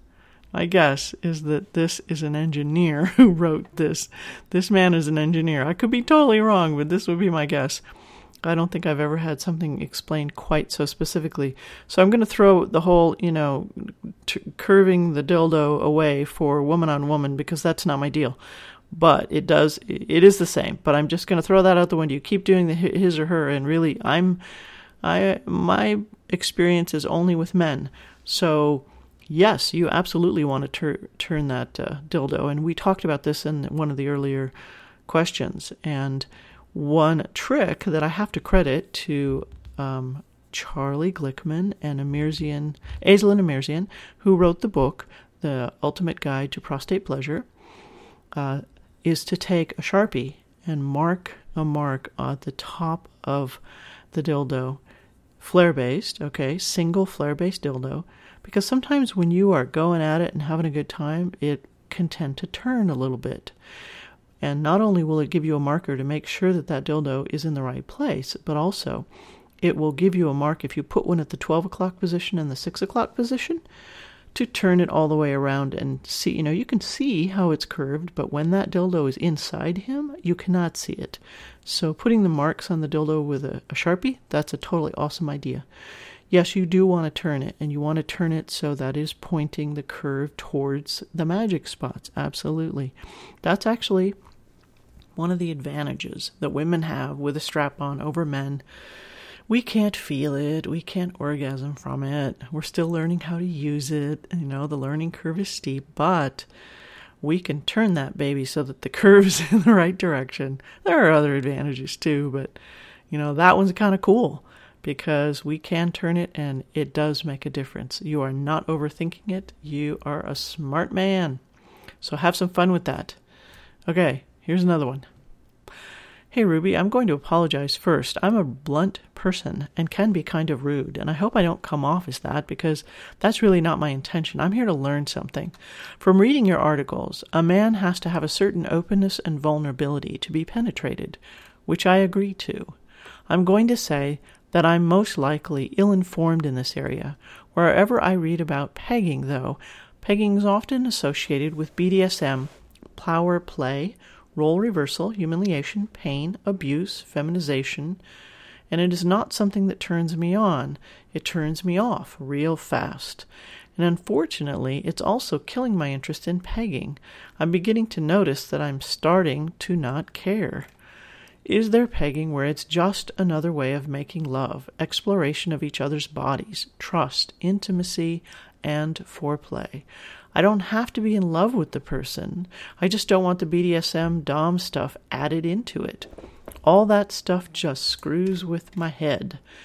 is that this is an engineer who wrote this. This man is an engineer. I could be totally wrong, but this would be my guess. I don't think I've ever had something explained quite so specifically. So I'm going to throw the whole, curving the dildo away for woman on woman, because that's not my deal. But it is the same. But I'm just going to throw that out the window. You keep doing the his or her, and really, my experience is only with men. So yes, you absolutely want to turn that dildo. And we talked about this in one of the earlier questions. And one trick that I have to credit to Charlie Glickman and Aislinn Amirzian, who wrote the book, The Ultimate Guide to Prostate Pleasure, is to take a Sharpie and mark a mark at the top of the dildo, flare-based, single flare-based dildo, because sometimes when you are going at it and having a good time, it can tend to turn a little bit. And not only will it give you a marker to make sure that that dildo is in the right place, but also it will give you a mark if you put one at the 12 o'clock position and the 6 o'clock position to turn it all the way around and see. You can see how it's curved, but when that dildo is inside him, you cannot see it. So putting the marks on the dildo with a Sharpie, that's a totally awesome idea. Yes, you do want to turn it, and you want to turn it so that is pointing the curve towards the magic spots. Absolutely. That's actually one of the advantages that women have with a strap-on over men. We can't feel it. We can't orgasm from it. We're still learning how to use it. The learning curve is steep, but we can turn that baby so that the curve is in the right direction. There are other advantages too, but that one's kind of cool because we can turn it and it does make a difference. You are not overthinking it. You are a smart man. So have some fun with that. Okay, here's another one. Hey Ruby, I'm going to apologize first. I'm a blunt person and can be kind of rude, and I hope I don't come off as that because that's really not my intention. I'm here to learn something. From reading your articles, a man has to have a certain openness and vulnerability to be penetrated, which I agree to. I'm going to say that I'm most likely ill-informed in this area. Wherever I read about pegging, though, pegging is often associated with BDSM, power play, role reversal, humiliation, pain, abuse, feminization, and it is not something that turns me on. It turns me off real fast. And unfortunately, it's also killing my interest in pegging. I'm beginning to notice that I'm starting to not care. Is there pegging where it's just another way of making love, exploration of each other's bodies, trust, intimacy, and foreplay? I don't have to be in love with the person. I just don't want the BDSM dom stuff added into it. All that stuff just screws with my head.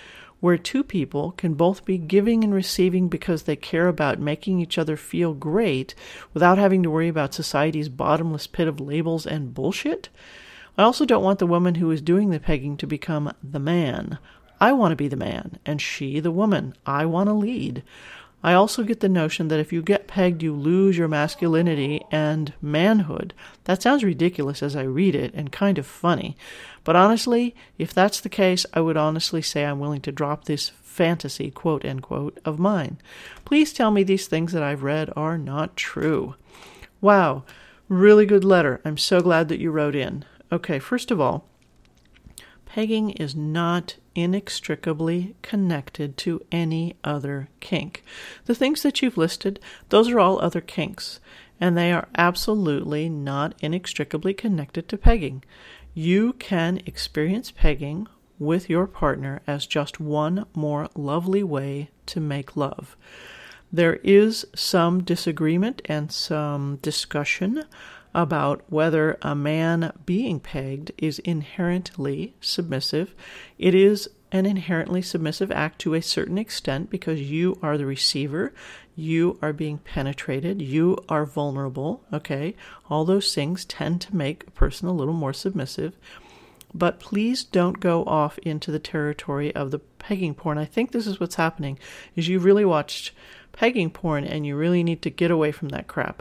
where two people can both be giving and receiving because they care about making each other feel great without having to worry about society's bottomless pit of labels and bullshit. I also don't want the woman who is doing the pegging to become the man. I want to be the man, and she the woman. I want to lead. I also get the notion that if you get pegged, you lose your masculinity and manhood. That sounds ridiculous as I read it, and kind of funny. But honestly, if that's the case, I would honestly say I'm willing to drop this fantasy, quote unquote, of mine. Please tell me these things that I've read are not true. Wow, really good letter. I'm so glad that you wrote in. Okay, first of all, pegging is not inextricably connected to any other kink. The things that you've listed, those are all other kinks, and they are absolutely not inextricably connected to pegging. You can experience pegging with your partner as just one more lovely way to make love. There is some disagreement and some discussion about whether a man being pegged is inherently submissive. It is an inherently submissive act to a certain extent because you are the receiver, you are being penetrated, you are vulnerable, okay? All those things tend to make a person a little more submissive. But please don't go off into the territory of the pegging porn. I think this is what's happening, is you've really watched pegging porn and you really need to get away from that crap.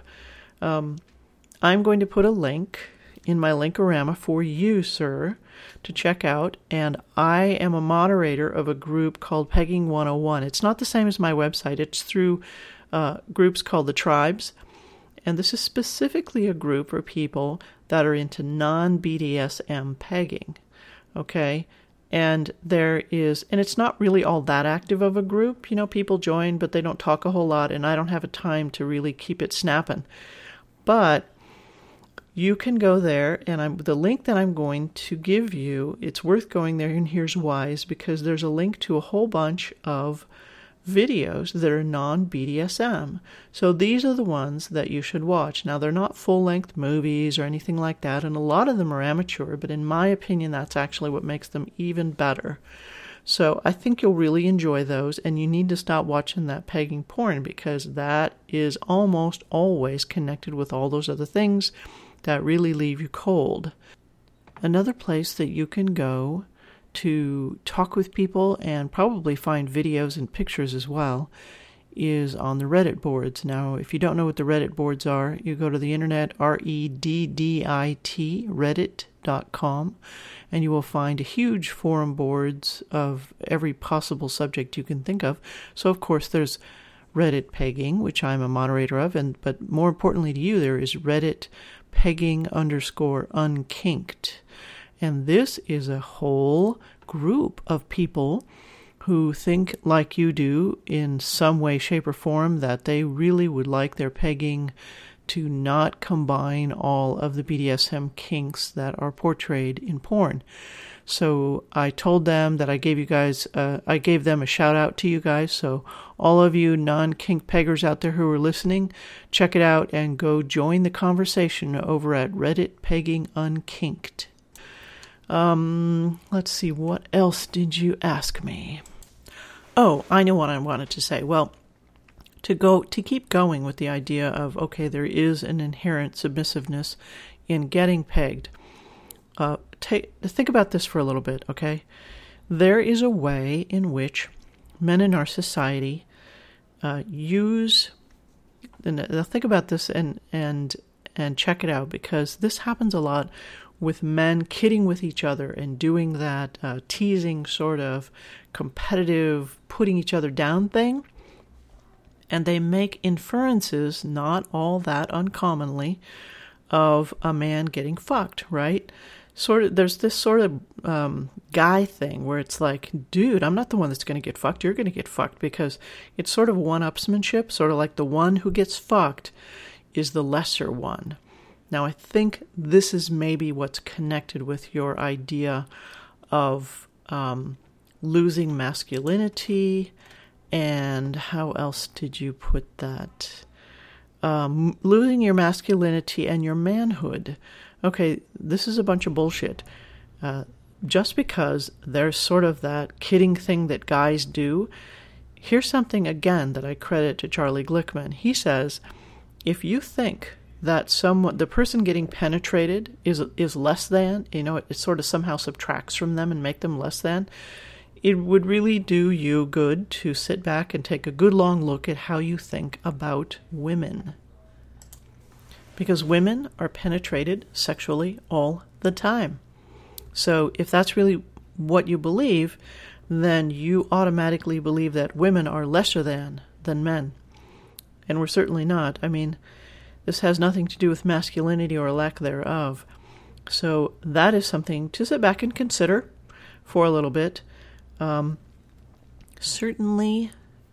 I'm going to put a link in my Linkorama for you, sir, to check out, and I am a moderator of a group called Pegging 101. It's not the same as my website. It's through groups called the Tribes, and this is specifically a group for people that are into non-BDSM pegging, okay? And it's not really all that active of a group. You know, people join, but they don't talk a whole lot, and I don't have a time to really keep it snapping. But you can go there, and the link that I'm going to give you, it's worth going there, and here's why, is because there's a link to a whole bunch of videos that are non-BDSM. So these are the ones that you should watch. Now, they're not full-length movies or anything like that, and a lot of them are amateur, but in my opinion, that's actually what makes them even better. So I think you'll really enjoy those, and you need to stop watching that pegging porn because that is almost always connected with all those other things that really leave you cold. Another place that you can go to talk with people and probably find videos and pictures as well is on the Reddit boards. Now, if you don't know what the Reddit boards are, you go to the internet, Reddit, reddit.com, and you will find a huge forum boards of every possible subject you can think of. So, of course, there's Reddit pegging, which I'm a moderator of, but more importantly to you, there is Reddit pegging_unkinked. And this is a whole group of people who think like you do in some way, shape, or form that they really would like their pegging to not combine all of the BDSM kinks that are portrayed in porn. So I told them that I gave them a shout out to you guys. So all of you non-kink peggers out there who are listening, check it out and go join the conversation over at Reddit Pegging Unkinked. Let's see, what else did you ask me? Oh, I know what I wanted to say. Well, to keep going with the idea of, okay, there is an inherent submissiveness in getting pegged. Think about this for a little bit, okay? There is a way in which men in our society use. Now think about this and check it out, because this happens a lot with men kidding with each other and doing that teasing sort of competitive, putting each other down thing. And they make inferences, not all that uncommonly, of a man getting fucked, right? There's this sort of guy thing where it's like, dude, I'm not the one that's going to get fucked. You're going to get fucked, because it's sort of one-upsmanship, sort of like the one who gets fucked is the lesser one. Now, I think this is maybe what's connected with your idea of losing masculinity, and how else did you put that? Losing your masculinity and your manhood. Okay, this is a bunch of bullshit. just because there's sort of that kidding thing that guys do, here's something again that I credit to Charlie Glickman. He says, if you think that the person getting penetrated is less than, it sort of somehow subtracts from them and make them less than, it would really do you good to sit back and take a good long look at how you think about women. Because women are penetrated sexually all the time. So if that's really what you believe, then you automatically believe that women are lesser than men. And we're certainly not. I mean, this has nothing to do with masculinity or lack thereof. So that is something to sit back and consider for a little bit. Certainly,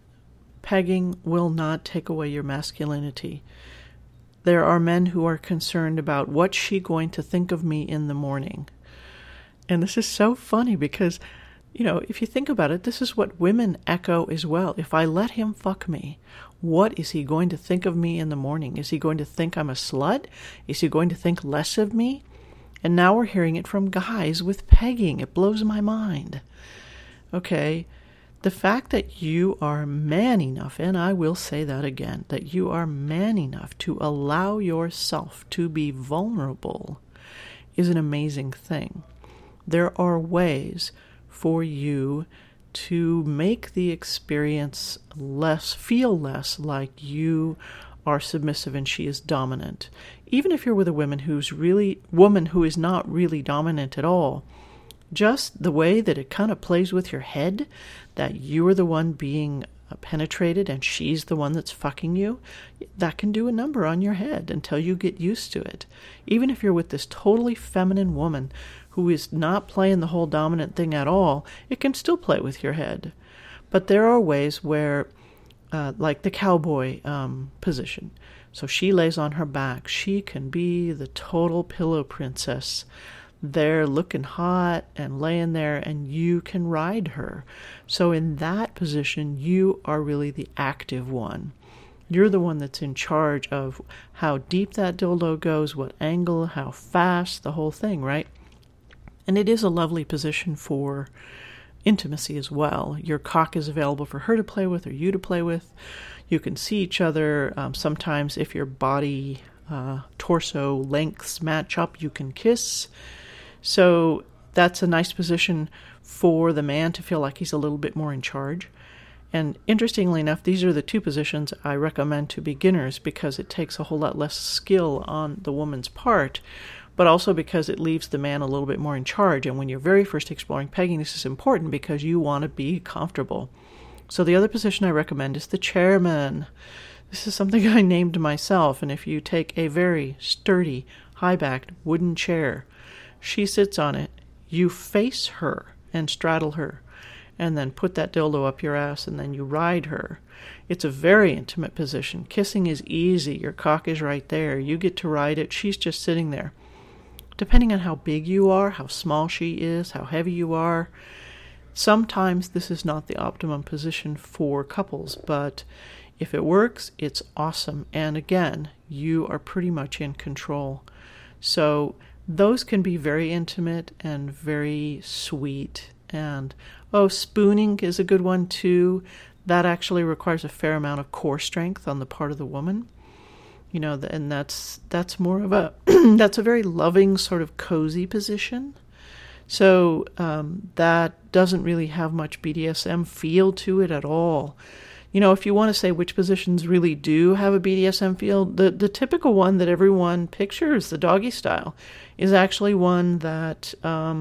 pegging will not take away your masculinity. There are men who are concerned about what's she going to think of me in the morning. And this is so funny because, if you think about it, this is what women echo as well. If I let him fuck me, what is he going to think of me in the morning? Is he going to think I'm a slut? Is he going to think less of me? And now we're hearing it from guys with pegging. It blows my mind. Okay, the fact that you are man enough, and I will say that again, that you are man enough to allow yourself to be vulnerable is an amazing thing. There are ways for you to make the experience feel less like you are submissive and she is dominant. Even if you're with a woman who is not really dominant at all, just the way that it kind of plays with your head, that you're the one being penetrated and she's the one that's fucking you, that can do a number on your head until you get used to it. Even if you're with this totally feminine woman who is not playing the whole dominant thing at all, it can still play with your head. But there are ways where, like the cowboy position, so she lays on her back, she can be the total pillow princess. They're looking hot and laying there, and you can ride her. So in that position, you are really the active one. You're the one that's in charge of how deep that dildo goes, what angle, how fast, the whole thing, right? And it is a lovely position for intimacy as well. Your cock is available for her to play with or you to play with. You can see each other. Sometimes if your body, torso lengths match up, you can kiss. So that's a nice position for the man to feel like he's a little bit more in charge. And interestingly enough, these are the two positions I recommend to beginners because it takes a whole lot less skill on the woman's part, but also because it leaves the man a little bit more in charge. And when you're very first exploring pegging, this is important because you want to be comfortable. So the other position I recommend is the chairman. This is something I named myself, and if you take a very sturdy, high-backed wooden chair, she sits on it, you face her and straddle her, and then put that dildo up your ass, and then you ride her. It's a very intimate position. Kissing is easy. Your cock is right there. You get to ride it. She's just sitting there. Depending on how big you are, how small she is, how heavy you are, sometimes this is not the optimum position for couples, but if it works, it's awesome. And again, you are pretty much in control. So those can be very intimate and very sweet. And, spooning is a good one too. That actually requires a fair amount of core strength on the part of the woman. And that's more of a, that's a very loving sort of cozy position. So that doesn't really have much BDSM feel to it at all. If you want to say which positions really do have a BDSM feel, the typical one that everyone pictures, the doggy style, is actually one that,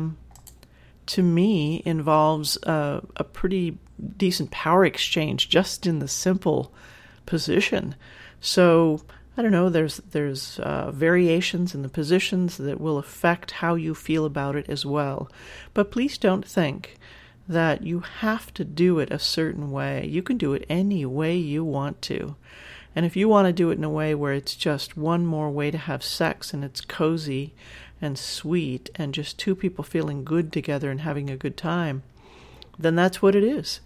to me, involves a pretty decent power exchange just in the simple position. So, I don't know, there's variations in the positions that will affect how you feel about it as well. But please don't think that you have to do it a certain way. You can do it any way you want to. And if you want to do it in a way where it's just one more way to have sex and it's cozy and sweet and just two people feeling good together and having a good time, then that's what it is.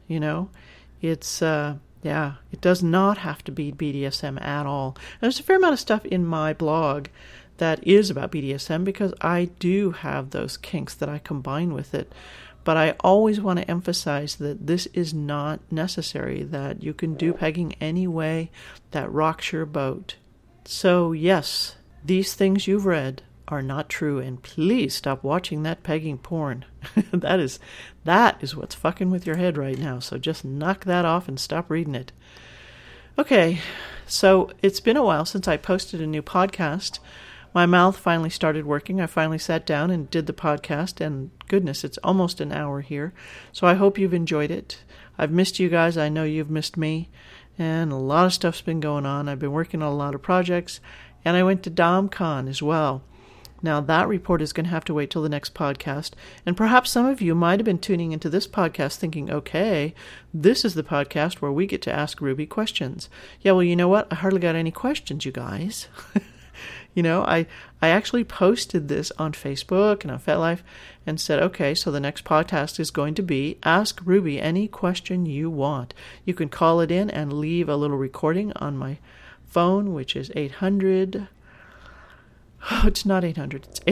It's, it does not have to be BDSM at all. And there's a fair amount of stuff in my blog that is about BDSM, because I do have those kinks that I combine with it. But I always want to emphasize that this is not necessary, that you can do pegging any way that rocks your boat. So yes, these things you've read are not true, and please stop watching that pegging porn. That is what's fucking with your head right now, so just knock that off and stop reading it. Okay, so it's been a while since I posted a new podcast. My mouth finally started working. I finally sat down and did the podcast, and goodness, it's almost an hour here. So I hope you've enjoyed it. I've missed you guys. I know you've missed me, and a lot of stuff's been going on. I've been working on a lot of projects, and I went to DomCon as well. Now, that report is going to have to wait till the next podcast, and perhaps some of you might have been tuning into this podcast thinking, okay, this is the podcast where we get to ask Ruby questions. Yeah, well, you know what? I hardly got any questions, you guys. You know, I actually posted this on Facebook and on FetLife and said, okay, so the next podcast is going to be Ask Ruby any question you want. You can call it in and leave a little recording on my phone, which is 800... Oh, it's not 800, it's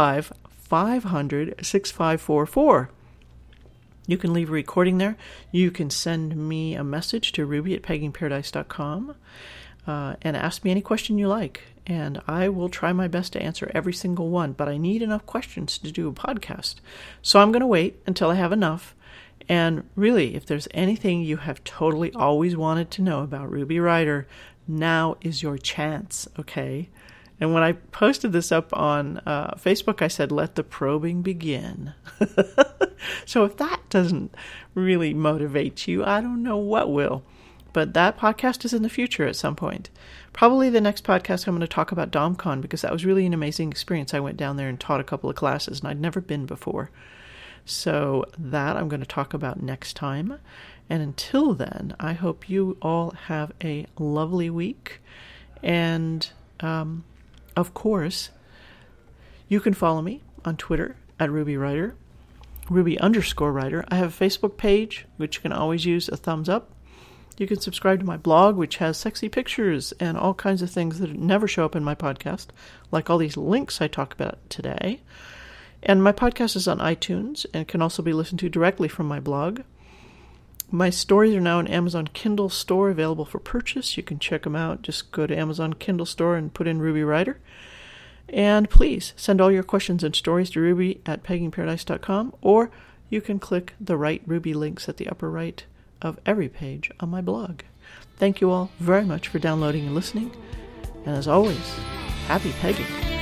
805-500-6544. You can leave a recording there. You can send me a message to ruby@peggingparadise.com and ask me any question you like. And I will try my best to answer every single one, but I need enough questions to do a podcast. So I'm going to wait until I have enough. And really, if there's anything you have totally always wanted to know about Ruby Ryder, now is your chance, okay? And when I posted this up on Facebook, I said, let the probing begin. So if that doesn't really motivate you, I don't know what will. But that podcast is in the future at some point. Probably the next podcast I'm going to talk about DomCon, because that was really an amazing experience. I went down there and taught a couple of classes, and I'd never been before. So that I'm going to talk about next time. And until then, I hope you all have a lovely week. And of course, you can follow me on Twitter at Ruby Ryder, Ruby_Ryder. I have a Facebook page, which you can always use a thumbs up. You can subscribe to my blog, which has sexy pictures and all kinds of things that never show up in my podcast, like all these links I talk about today. And my podcast is on iTunes and can also be listened to directly from my blog. My stories are now in Amazon Kindle store, available for purchase. You can check them out. Just go to Amazon Kindle store and put in Ruby Ryder. And please send all your questions and stories to ruby@peggingparadise.com, or you can click the right Ruby links at the upper right of every page on my blog. Thank you all very much for downloading and listening. And as always, happy pegging.